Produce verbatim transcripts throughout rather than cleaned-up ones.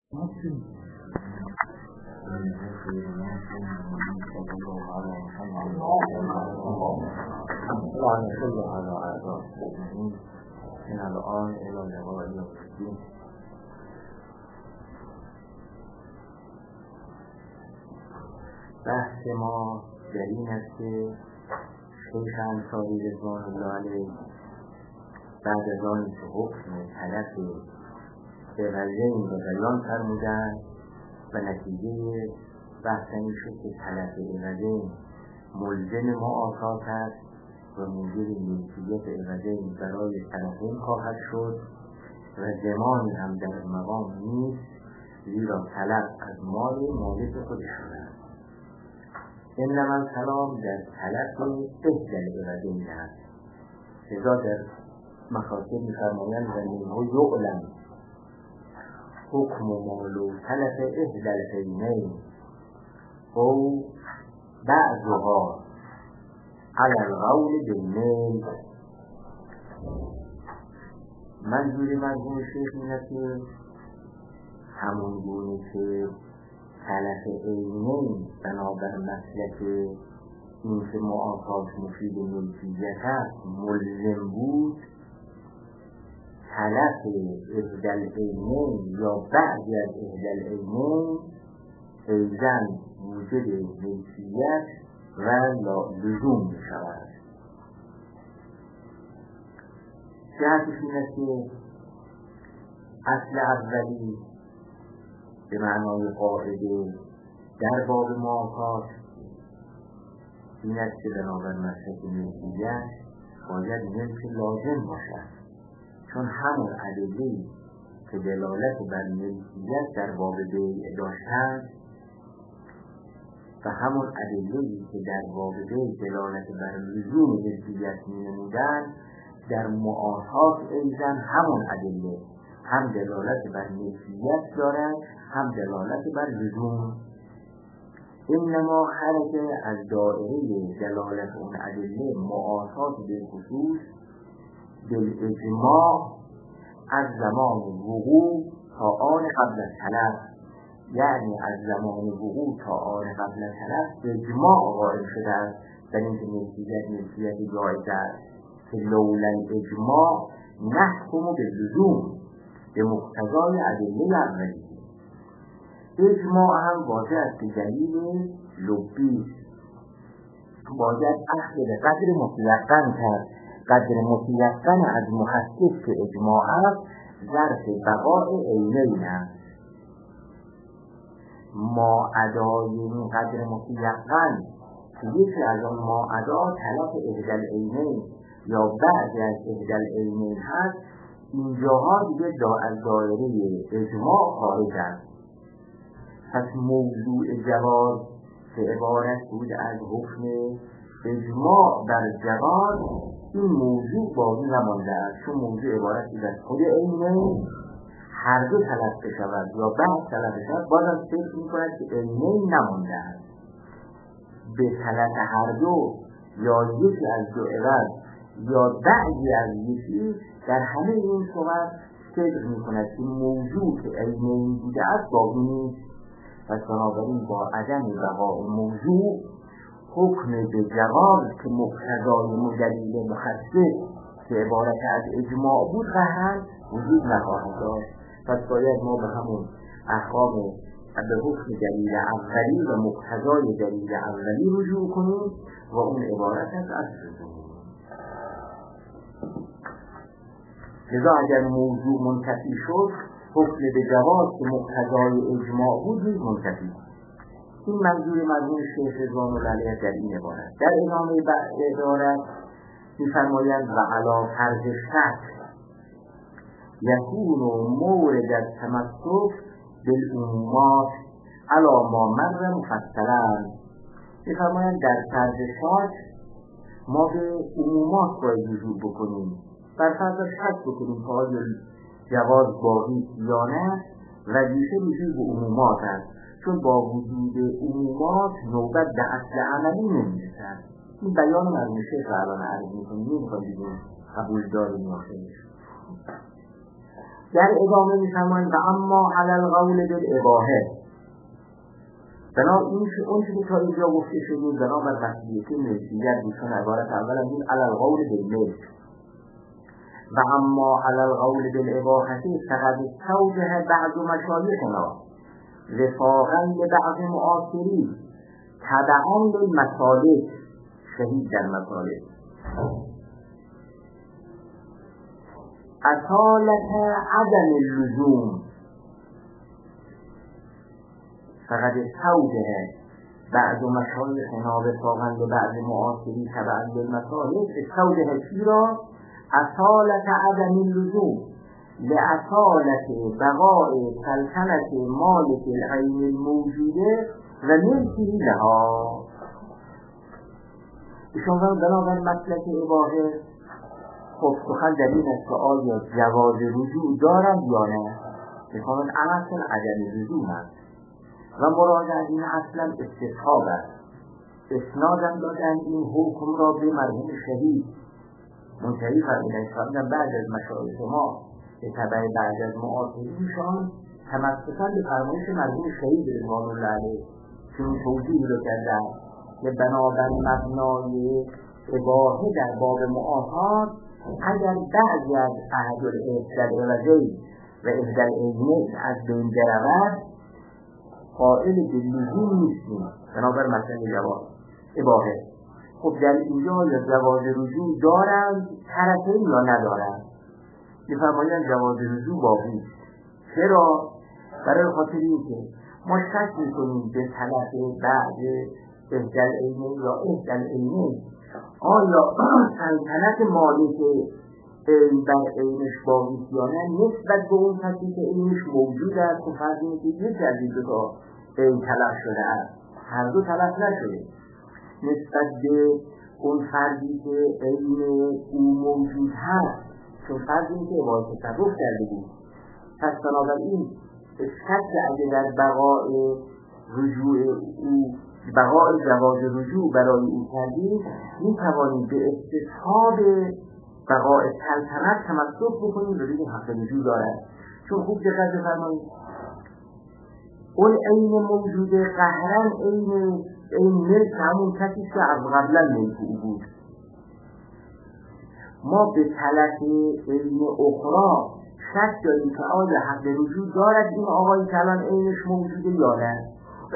اللهم صل على اعضاء المؤمنين من الان الى لقاء یوم الدین. بحث ما در این است که شیخ انصاری رضوان الله علیه بعد از آن که حکم تلف عوضین را بیان فرمودند و نتیجه بحث این شد که تلف عوضین ملزم معاصات است و موجب ملکیت عوضین برای طرفین خواهد شد و زمانی هم در مقام نیست، زیرا طلب از مال مالک خودش شده. انما الکلام در طلب احدی العوضین است. لذا در مخاطب می‌فرمایند و منه یعلم حکم مالو تلف احدی العینین او بعضها علی القول بالمیل. منظور مرحوم شیخ این است که همون گونه که تلف عینین بنابر مسلک این که معاصات مفید ملکیت است ملزم بود، تلف احدی العینین یا بعضی از احدی العینین ایضاً موجب ملکیت و لزوم می شود. جهتش این است که اصل اولی به معنای قاعده در باب معاصات این است که بنابر مسلک ملکیت باید ملک لازم باشد، چون همون ادله‌ای که دلالت بر ملکیت در باب بیع داشتند و همون ادله‌ای که در باب بیع دلالت بر لزوم ملکیت می‌نمودند در معاصات ایضاً همون ادله هم دلالت بر ملکیت دارند هم دلالت بر لزوم. انما خرج از دائره دلالت اون ادله معاصات به خصوص بالاجماع از زمان وقوع تا آن قبل التلف، یعنی از زمان وقوع تا آن قبل التلف اجماع قائل شده است در اینکه ملکیت ملکیت جایز است که لولا الاجماع نحکم باللزوم به مقتضای ادله اولیه. اجماع هم واضح است که دلیل لبی باید اخذ به قدر متیقن کرد. قدر متیقن از محقق که اجماع است ظرف بقاء عینین است. ما ادای این قدر متیقن که یکی از آن ما ادا تلف احدی العینین یا بعضی از احدی العینین هست، اینجاها دیگه دا از دایره اجماع خارج است. پس موضوع جواز که عبارت بود از حکم اجماع بر جواز، این موضوع باقی نمانده است، چون موضوع عبارت بود از خود عینین هر دو تلف بشود یا بعض تلف بشود، بازم فکر می‌کند که عینین نمانده است. به تلف هر دو یا یکی از دو عوض یا بعضی از یکی در همه این صورت فکر می‌کند که موضوع که عینین بوده است باقی نیست. پس بنابراین با عدم بقای موضوع حکم به جواز که مقتضای دلیل مخصص که عبارت از اجماع بود قطعاً وجود نخواهد داشت. پس باید ما به همون احکام به حکم دلیل اولی و مقتضای دلیل اولی رجوع کنیم و اون عبارت از اصل کنیم. لذا اگر موضوع منتفی شد حکم به جواز که مقتضای اجماع بود نیز منتفی. این منظور مرحوم شیخ رضوان الله علیه در این عبارت. در ادامه عبارت می‌فرمایند و علی فرض شک یکون مورد التمسک بالعمومات علی ما مر مفصلا. می‌فرمایند در فرض شک ما به عمومات باید رجوع بکنیم، بر فرض شک بکنیم که آیا جواز باقی یا نه، وظیفه رجوع به عمومات است، چون با وجود عمومات نوبت به اصل عملی نمی‌رسد. این بیان مرحوم شیخ را الان عرض می‌کنیم، نمی‌خوام بگیم قبول داریم یا خیر. در ادامه می‌فرمایند و اما علی القول بالاباحه، بنا این اون چیزی که تا اینجا گفته شده بنابر مسئولیت ملکیت بیشون عبارت اولا این علی القول بالملک و اما علی القول بالاباحه فقد استوجه بعض مشایخنا وفاقا لبعض معاصرین تبعا للمسالک، شهید در مسالک اصالت عدم اللزوم، فقد استوجه بعض مشایخنا وفاقا لبعض معاصرین تبعا للمسالک، استوجه چی را؟ اصالت عدم اللزوم لأصالت بقاء سلطنت مالک العین الموجوده و ملکی لها. ایشان بنابر مسلک اباحه خب سخن در این است که آیا جواز رجوع دارد یا نه؟ میخواهند اصل عدم رجوع است و مراد از این اصلا استصحاب است. اسنادم دادن این حکم را به مرحوم شهید منتهی فرمودند بعد از مشایخ ما به تبع بعد از معاصرینشان تمسکاً به فرمایش مرحوم شهید رضوان الله علیه که این توضیح رو کردن که بنابر مبنای اباحه در باب معاهات اگر بعضی از احد العوضین و احد العینین از بین برود قائل به لزوم نیستیم بنابر مسئله جواز اباحه. خب در اینجا یا جواز رجوع دارند طرفین یا ندارند؟ می‌فرمایند جواز رجوع باقی. چرا؟ برای خاطر اینکه ما شک می‌کنیم به طرف بعد احد العینین یا احد العینین آیا سلطنت مالک این بر عینش باقی یا نه نسبت به اون کسی که عینش موجود است و فرض اینه که یکی از این دو تا عین تلف شده است، هر دو تلف نشده، نسبت به اون فردی که عین او موجود هست چون فرض اینه که باید تصرف کرده بود. پس بنابراین شک اگه در بقاء رجوع او بقاء جواز رجوع برای او کردیم می توانیم به استصحاب بقاء سلطنت تمسک بکنیم و بگیم حق رجوع دارد. چون خوب دقت بفرمایید اون عین موجوده قهرن عین این ملک همون کسی که از قبلا ملک او بود. ما به تلف عین اخرى شک داریم که آیا حق رجوع دارد این آقایی که الان عینش موجوده یا نه.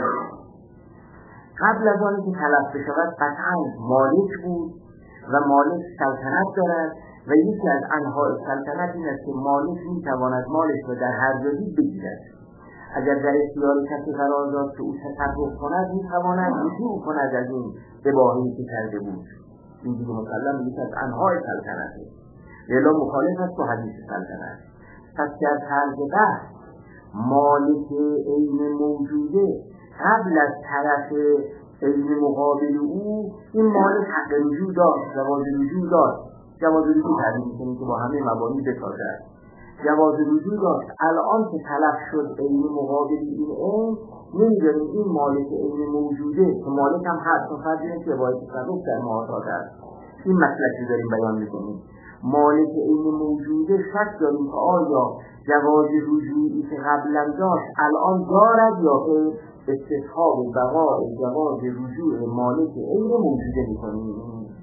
قبل از آنی که تلف بشود قطعا مالک بود و مالک سلطنت دارد و یکی از انواع سلطنت این است که مالک میتواند مالش را در هر جایی بگیرد. اگر در اختیار کسی قرار داد که او تصرف کند میتواند رجوع کند از این اباحه‌ای که کرده بود. این دیگه مسلم یکی از انواع سلطنته، لیلا مخالف است با حدیث سلطنت. پس در طرز بحث مالک عین موجوده قبل از طرف عین مقابل او این مالک حق رجوع داشت، جواز رجوع داشت. جواز رجوع تعریف می‌کنیم که با همه مبانی بسازد. جواز رجوع داشت. الان که تلف شد عین مقابل این عین نمی‌دونیم این مالک عین موجوده که مالک هم هست و فرض که باید تصرف در معاهدات است. این مسئله داریم بیان می‌کنیم. مالک عین موجوده شک داریم که آیا جواز رجوعی که قبلا داشت الان دارد یا که استصحاب بقاء جواز رجوع مالک عین موجوده می‌کنیم.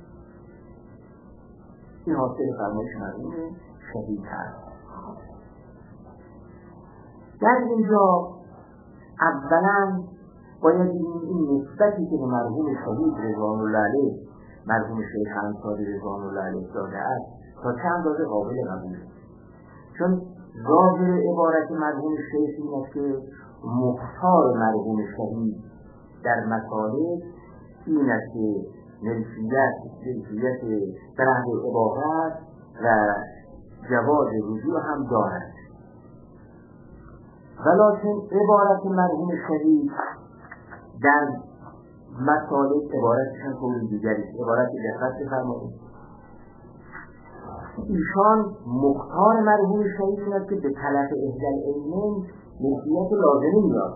این حاصل فرمایش مرحوم شهید هست. در اینجا اولا باید این نسبتی که مرحوم شهید رضوان الله علیه مرحوم شیخ انصاری رضوان الله علیه داده است تا چند اندازه قابل قبوله. چون ظاهر عبارت مرحوم شیخ این است که مختار مرحوم شهید در مسالک این است که ملکیت ملکیت طرح اباحت و جواز رجوع هم دارد. ولکن عبارت مرحوم شهید در مسالک عبارتشان طور دیگری است. عبارت دقت بفرمایید ایشان مختار مرحوم شهید این است که به طلب احد العینین ملکیت لازمی میاد،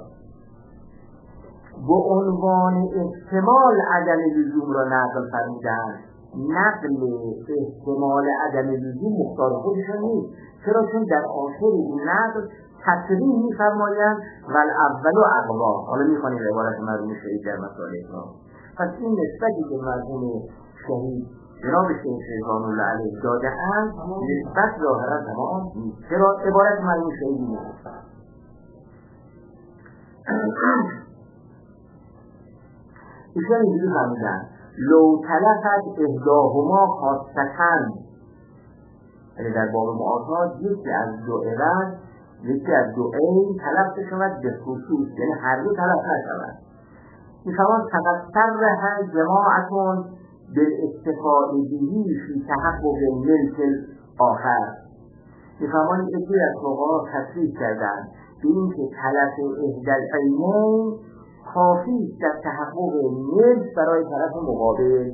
با عنوان احتمال عدم لزوم را نقل فرمودند نقل احتمال عدم لزوم مختار خودشون نیست. چرا؟ چون در آخر این نقل تصریح می‌فرمایند و الاول و اقوا. حالا می‌خوانیم عبارت مرحوم شهید در مسائل اسلام. پس این نسبتی که مرحوم شهید جناب شیخ رضوان الله علیه داده اند نسبت ظاهرا تمام نیست. چرا؟ عبارت مرحوم شهید نیست. ایشان اینجوری فرمودن لو تلفت احداهما خاصتن، یعنی در باب معاصات یکی از دو عوض یکی از دو عین تلف شود به خصوص، یعنی هر دو تلف نشود. میفرمان فقط صرح جماعتون بالاستفاء بهی فی تحقق ملک آخر. میفرمان یکی از فقها تصریح کردن به این که تلف احدی العینین کافی در تحقق ملک برای طرف مقابل.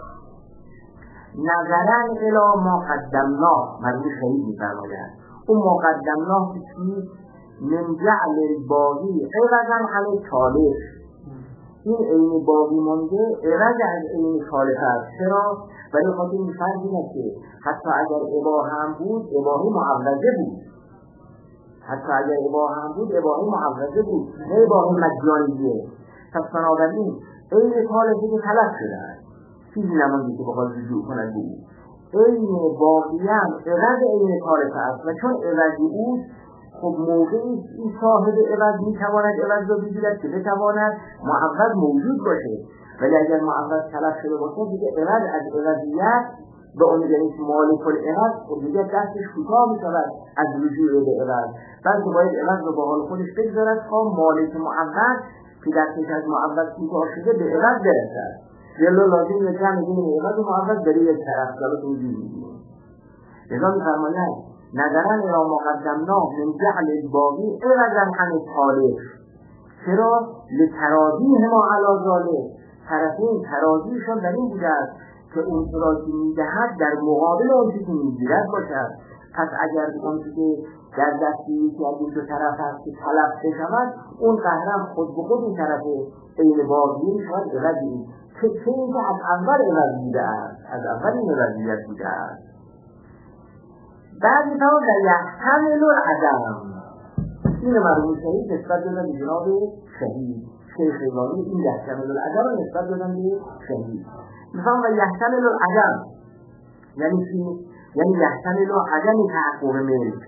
نظرن الی ما قدمناه، مرحوم شهید میفرمایند اون ما قدمناه چی؟ من جعل الباقی عوضا علی طالب. این عین باقی مانده عوض از عین طالب است. چرا؟ برای خاطر این فرض اینه که حتی اگر اباحه هم بود اباحه معوضه بود، حتی اگر اباحه هم بود اباحه معوضه بود، نه اباحه مجانیه. پس بنابراین عین طالبی که تلف شده است، چیزی نمانده که بخواد رجوع کند بود. عین باقی هم عوض عین طالب است و چون عوضی بود خب موقعی این صاحب عوض میتواند عوض را بگیرد که بتواند معوض موجود باشه، ولی اگر معوض تلف شده باشه دیگه عوض از عوضیت به اون یعنی مالک العوض خب دیگه دستش کوتاه میشود از رجوع به عوض، بلکه باید عوض رو به حال خودش بگذارد تا مالک معوض که دستش از معوض کوتاه شده به عوض برسد. جلو لازم یه جمع بین عوض و معوض بری یک طرف جلو توجیه میدیم. لذا میفرمایند نظرن الی ما قدمناه من جعل الباقی عوضا عن الطالب. چرا؟ لتراضیهما علی ذلک، طرفین تراضیشان در این بوده است که اون را که میدهد در مقابل اون که میگیرد باشد. پس اگر اون که در دستی یکی از این دو طرف هست که تلف بشود، اون قهرم خود به خود این طرف این باقی میشود عوضی که چه اینکه از اول عوض بوده است، از اول این عوضیت بوده است. بعد میتوان در یحتمل العدم، این مرحوم شهید نسبت دادن به جناب شهید شیخ رضوانی، این یحتمل العدم نسبت دادن به شهید. میتوان در یحتمل العدم یعنی چی؟ یعنی یحتمل عدم تحقق ملک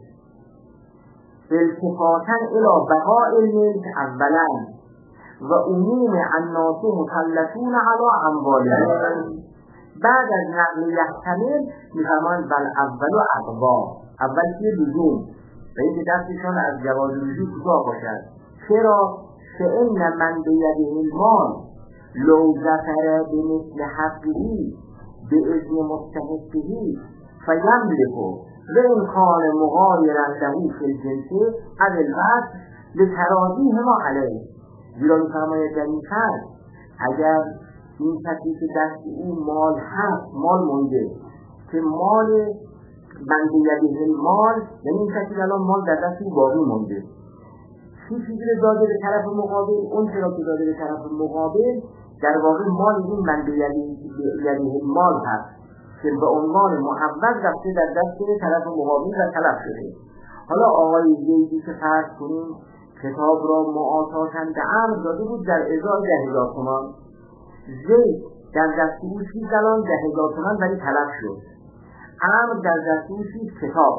التفاتا الی بقاء الملک اولا و عموم الناس مکلفون علی اموالهم. بعد از نقل یحتمل میفرمایند بل اول و اقوا، اول که لزوم و اینکه دستشان از جواز رجوع کوتاه باشد. چرا؟ فإن من بیده المال لو ظفر بمثل حقه باذن مستحقه فیملک و این کان مغایرا له فی الجنس از الوصف لتراضیهما علیه. زیرا میفرماید در این فرض اگر این کسی که دست این مال هست، مال مونده که مال بنده یده مال، یعنی این کسی الان مال در دست این باقی مونده، چی چیزی رو داده به طرف مقابل؟ اون چرا که داده به طرف مقابل در واقع مال این بنده یده مال هست که به عنوان معوض رفته در دست طرف مقابل و تلف شده. حالا آقای زیدی که فرض کنیم کتاب را معاطاتن به امر داده بود در ازای ده هزار تومان، زید در دست او چیز الان ده هزار تومان ولی تلف شد. امر در دست او چیز کتاب،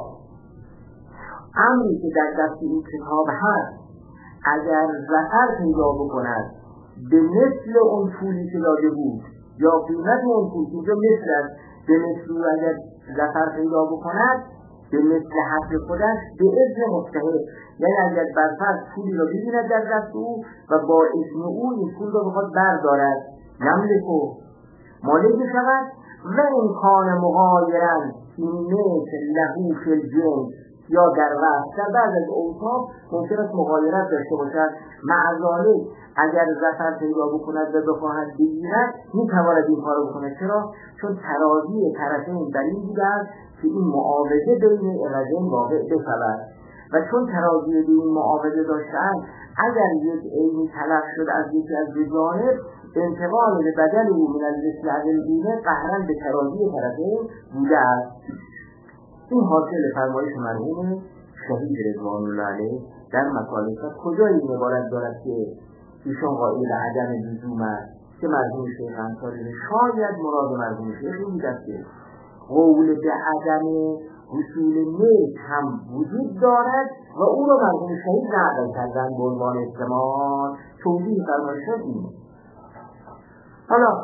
امری که در دست این کتاب هست اگر ظفر پیدا بکند به مثل اون پولی که داده بود یا قیمت اون پول که مثل است به مثل اگر ظفر پیدا بکند به مثل حق خودش به اذن مستحق، یعنی اگر برفرض پولی را بگیرد در دست او و با اذن او این پول را بخواد بردارد یملکو مالک شود و امکان مغایرا این مثل لهو فی الجنس یا در وقت در بعض از اوصاف ممکن است مغایرت داشته باشد. معذاله اگر ظفر پیدا بکند و بخواهد بگیرد میتواند این کار بکند. چرا؟ چون تراضی طرفین در این بوده است که این معاوضه بین عوضین واقع بشود و چون تراضی به این معاوضه داشتند اگر یک عینی تلف شد از یکی از دو جانب انتقال به بدل او من المثل از البینه قهرن به تراضی طرفین بوده است. این حاصل فرمایش مرحوم شهید رضوان الله علیه در مکالمات کجای این عبارت دارد که ایشان قائل عدم لزوم است که مرحوم شیخ انصاری شاید مراد مرحوم شیخ این بود که قول به عدم حصول نیک هم وجود دارد و او را مرحوم شهید نقل کردن به عنوان احتمال. توضیح فرمایش اینه. حالا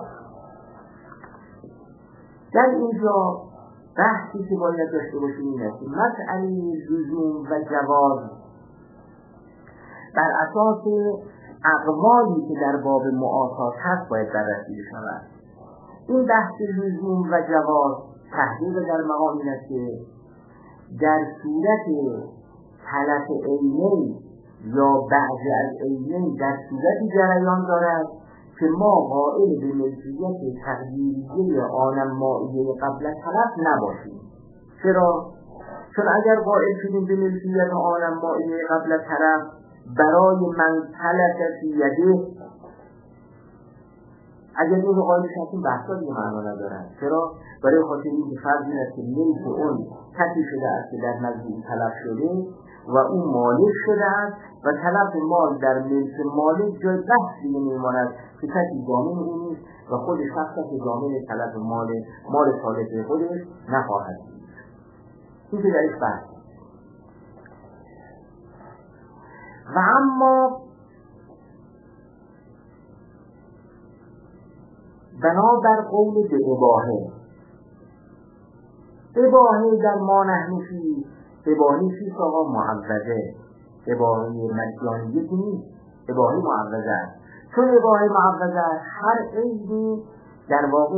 در اینجا بحثی که باید داشته باشیم این است که مسئله لزوم و جواز بر اساس اقوالی که در باب معاصات هست باید بررسی بشود. این بحث لزوم و جواز تحقیق در مقام این است که در صورت تلف عینین یا بعض از عینین در صورتی جریان دارد که ما قائل به ملکیت تقدیریه آنم مائیه قبل تلف نباشیم. چرا؟ چون اگر قائل شدیم به ملکیت آنم مائیه قبل تلف برای من تلف فی یده، اگر این قائل شدیم بحثا دیگه معنا ندارد. چرا؟ برای خاطر این فرض این است که ملک اون کسی شده است که در نزد او تلف شده و اون مالک شده است و تلف مال در ملک مالک جای بحث دیگه میماند که کسی ضامن اون نیست و خود شخص که ضامن تلف مال مال صالح خودش نخواهد بود. این که درش بحث. و اما بنابر قول به اباهه، اباهه در ما نحنفی اباهه چیست آقا؟ معوضه. اباهه مجانیه که نیست، اباهه معوضه است. چون اباهه معوضه است هر عیبی در واقع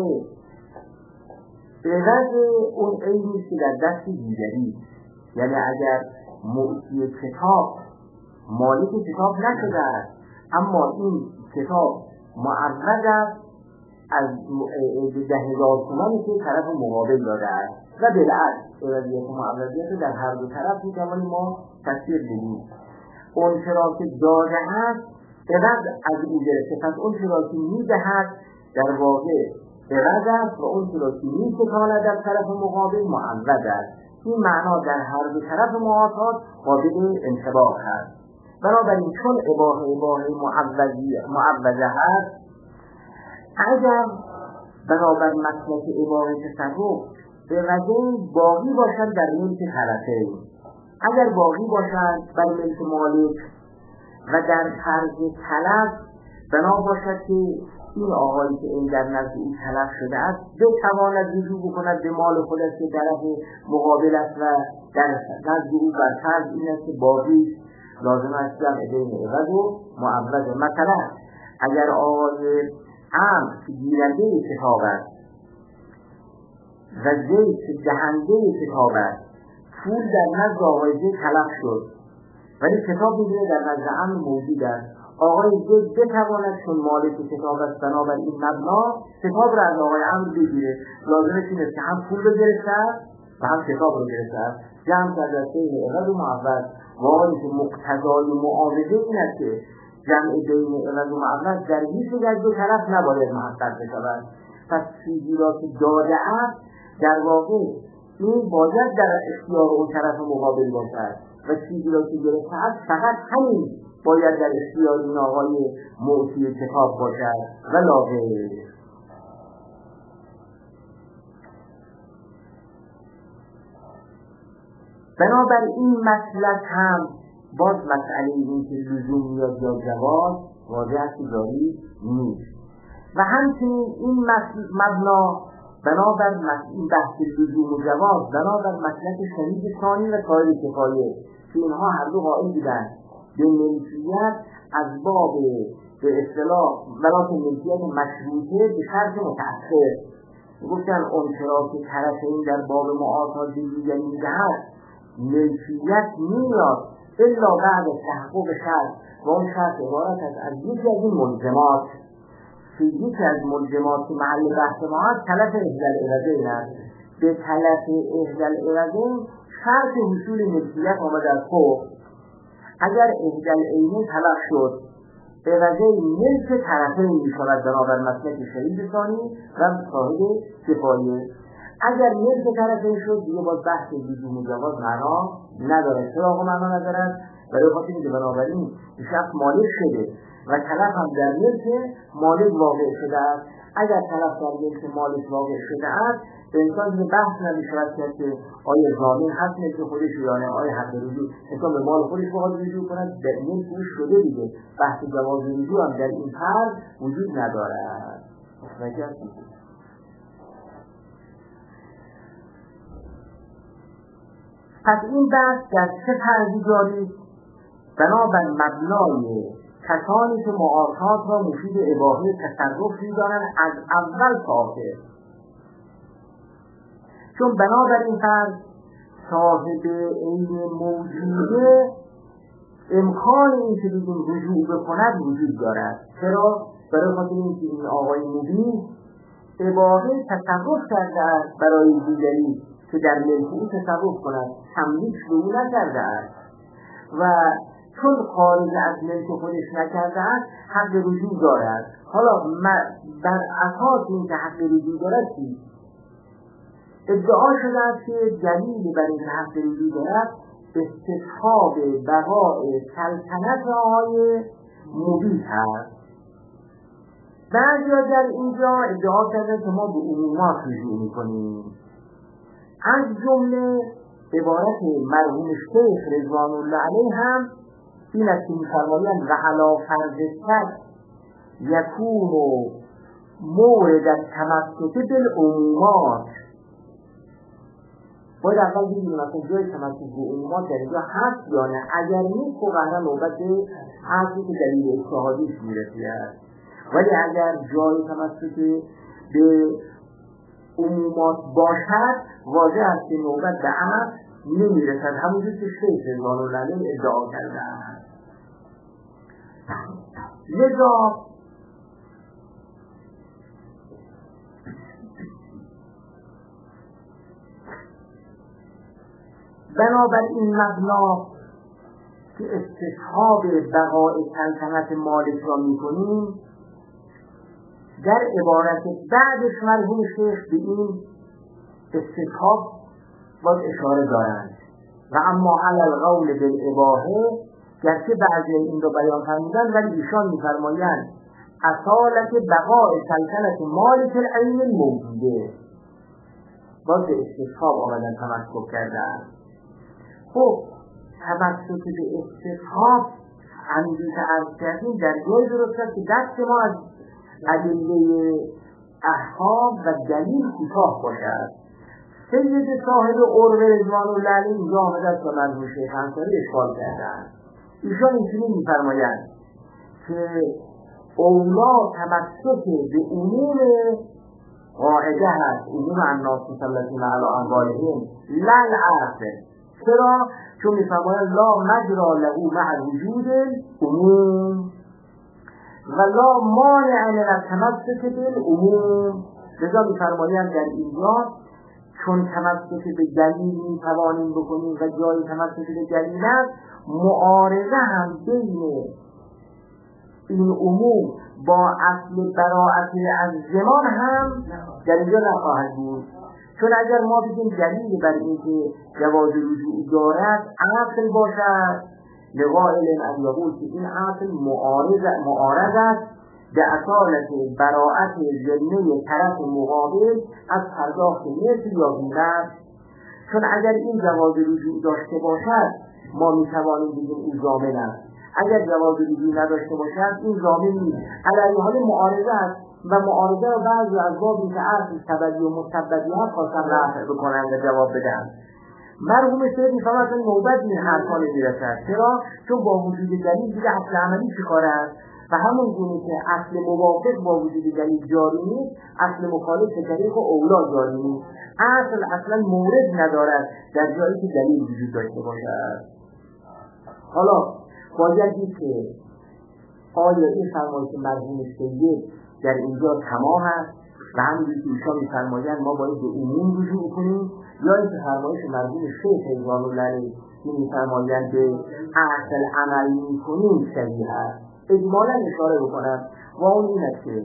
عوض اون عیبی که در دست دیگری، یعنی اگر معطی کتاب مالک کتاب نشده است اما این کتاب معوض است از ده هزار تومانی که طرف مقابل داده است و بالعکس عوضیت و معوضیت در هر دو طرف میتوانیم ما تصویر بدیم. اون چرا که داده است عوض از او گرفته، پس اون چرا که میدهد در واقع عوض است و اون چرا که میتواند در طرف مقابل معوض است. این معنا در هر دو طرف معاطات قابل انطباق است. بنابراین چون اباحه اباحه معوضه هست، اگر بنابر مسلک اباحه تصرف به وجه باقی باشند در ملک طرفین، اگر باقی باشند بر ملک مالک و در طرز تلف بنا باشد که این آقایی که این در نزد این تلف شده است بتواند رجوع بکند به مال خودش که طرف مقابل است و در نزد او بر فرض این است که باقی لازم است جمع بین عوض و معوض. مثلا اگر آقای عمر که گیرنده کتاب است و زید که دهنده کتاب است، پول در نزد آقای زید تلف شد ولی کتاب می‌بینه در نزد عمر موجود است، آقای زید بتواند چون مالک کتاب است بنابراین مبنا کتاب را از آقای عمر بگیره. لازمه این است که هم پول رو گرفته است و هم کتاب رو گرفته است، جمع کرده است بین عوض و معوض. واقعی که مقتضای معاوضه این است که جمع بین عوض و معوض در هیچ یک از دو طرف نباید محقق بشود. پس چیزی را که داده است در واقع این باید در اختیار اون طرف مقابل باشد و چیزی را که گرفته است فقط همین باید در اختیار این آقای معطی کتاب باشد و لا غیر. بنابر این مسئله هم باز مسئله این که لزوم میاد یا جواز واضح است جاری نیست و همچنین این مبنا بنابر این بحث لزوم و جواز بنابر مسئله شهید ثانی و سایر کفایه که اینها هر دو قائل بودند به ملکیت از باب به اصطلاح ولات ملکیت مشروطه به شرط متأخر. گفتن اون چرا که طرفین در باب معاطات دیگری میدهد ملکیت میاد الا بعد تحقق شرط و اون شرط عبارت است از یکی از این ملزمات که یکی از ملزمات که محل بحث ما هست تلف احدال عوضین است. به تلف احدال عوضین شرط حصول ملکیت آمد از فوق. اگر احدال عینی تلف شد عوضه ملک طرفین می شود بنابر مسلک شهید ثانی و صاحب کفایه. اگر ملک طرفین شد دیگه باز بحث لزوم و جواز معنا نداره. چرا آقا معنا نداره؟ برای خاطر اینکه بنابراین شخص مالک شده و طرف هم در ملک مالک واقع شده است. اگر طرف در ملک مالک واقع شده است به انسان دیگه بحث نمی‌شود که آیا ضامن هست ملک خودش یا نه، آیا حق رجوع انسان به مال خودش بخواد رجوع کند در ملک او شده دیگه. بحث جواز رجوع هم در این فرض وجود ندارد. متوجه هستید؟ پس این بحث در چه فرضی جاری؟ بنابر مبنای کسانی که معاشات را مفید اباحه تصرف می‌دانند از اول تا آخر. چون بنابر این فرض صاحب عین موجوده امکان این که بگیم رجوع بکند وجود دارد. چرا؟ برای خاطر اینکه این آقای مبین اباحه تصرف کرده است برای دیگری که در ملک او تصرف کند، تملیک به او نکرده است و چون خارج از ملک خودش نکرده است حق رجوع دارد. حالا بر اساس اینکه حق رجوع دارد چی؟ ادعا شده است که دلیل بر این حق رجوع دارد استصحاب بقاء سلطنت آقای مبیت هست. بعضیا در اینجا ادعا کردن که ما به عمومات رجوع میکنیم، از جمله عبارت مرحوم شیخ رضوان الله علیه هم این است که می‌فرمایند و علی فرض شک یکون مورد التمسک بالعمومات. باید اول بگیریم مثلا جای تمسک بالعمومات در اینجا هست یا نه. اگر نیست خب قهرا نوبت حرفی که دلیل اجتهادیش میرسید، ولی اگر جای تمسک به عمومات باشد واضح است که نوبت به عمل نمیرسد، همونجور که شیخ رضوان الله علیه ادعا کرده است. لذا بنابر این مبنا که استصحاب بقاء سلطنت مالک را میکنیم، در عبارت بعدش مرحوم شیخ به این استصحاب باز اشاره دارند و اما علی القول بالاباحه، گرچه بعضی این رو بیان فرمودن ولی ایشان میفرمایند اصالت بقاء سلطنت مالک العین الموجوده، باز به استصحاب آمدن تمسک کردن. خب تمسک به استصحاب همینجور که عرض کردیم در جای درست است که دست ما از ادله احکام و دلیل کوتاه باشد. سید صاحب عروه رضوان الله علیه اینجا آمده است و مرحوم شیخ انصاری اشکال کردند. ایشان اینجوری می‌فرمایند که اولا تمسک به عموم قاعده هست، عموم الناس مسلطین علی اموالهم لا العرض. چرا؟ چون می‌فرمایند لا مجرا له مع وجود عموم و لا مانع من التمسک بالعموم. لذا می‌فرمایند در اینجا چون تمسک به دلیل می‌توانیم بکنیم و جای تمسک به دلیل است، معارضه هم بین این عموم با اصل براءت از زمان هم در اینجا نخواهد بود. چون اگر ما بگیم دلیل بر اینکه جواز رجوع دارد اصل باشد، لقائل ان یقول که این اصل معارض معارض است به اصالت براءت ذمه طرف مقابل از پرداخت مثل یا قیمت. چون اگر این جواز رجوع داشته باشد ما میتوانیم بگیم او ضامن است، اگر جواز رجوع نداشته باشد این ضامن نیست. علی حال معارضه است و معارضه را بعضی از بابی که اصل سببی و مسببیت خواستن رفع بکنند و جواب بدن. مرحوم شیخ میفهمد نوبت این حرفا نمیرسد. چرا؟ چون با وجود دلیل دیگه اصل عملی چی کاره است و همون گونه که اصل موافق با وجود دلیل جاری نیست، اصل مخالف به طریق اولا جاری نیست. اصل اصلا مورد ندارد در جایی که دلیل وجود داشته باشد. حالا باید دید که آیا این فرمایش مرحوم سید در اینجا تمام است و همونجور که ایشان می‌فرمایند ما باید به عموم رجوع کنیم، یا اینکه فرمایش مرحوم شیخ رضوان الله علیه که می‌فرمایند به اصل عمل می‌کنیم صحیح است. اجمالا اشاره بکنم و اون این است که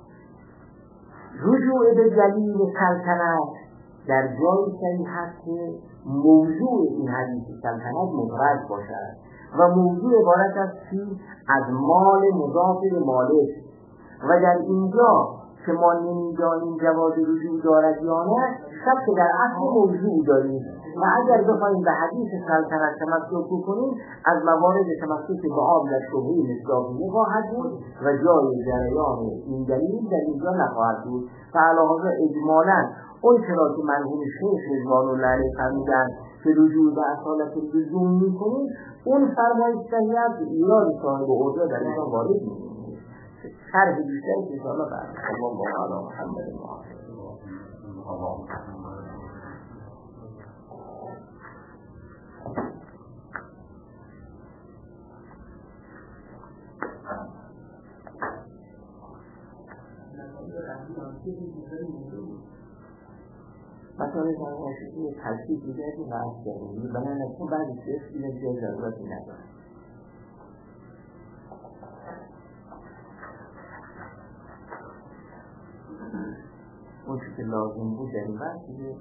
رجوع به دلیل سلطنت در جای صحیح هست که موضوع این حدیث سلطنت مفرد باشد و موضوع عبارت از چی؟ از مال مضاف به مالک و در اینجا که ما نمیدانیم جواز رجوع دارد یا نه شک در اصل موضوع داریم و اگر بخوایم به حدیث سلطنت تمسک بکنیم از موارد تمسک به آب در شبهه مصداقیه خواهد بود و جای جریان این دلیل در اینجا نخواهد بود. فعلاوه اجمالا اون چرا که مرحوم شیخ رضوان الله علیه فرمودند که رجوع به اصالت لزوم می‌کنیم، اون فرمایش صحیح است که ایراد صاحب عرضه در اینجا وارد می‌کنیم. شرح بیشتری که انشاءالله بعد الله علی محمد مثلا این ترکیب دیگری بحث کردیم بنابراین اصلا بعد شیخ این دیگه ضرورتی نداره. اون که لازم بود در این بحث دیگه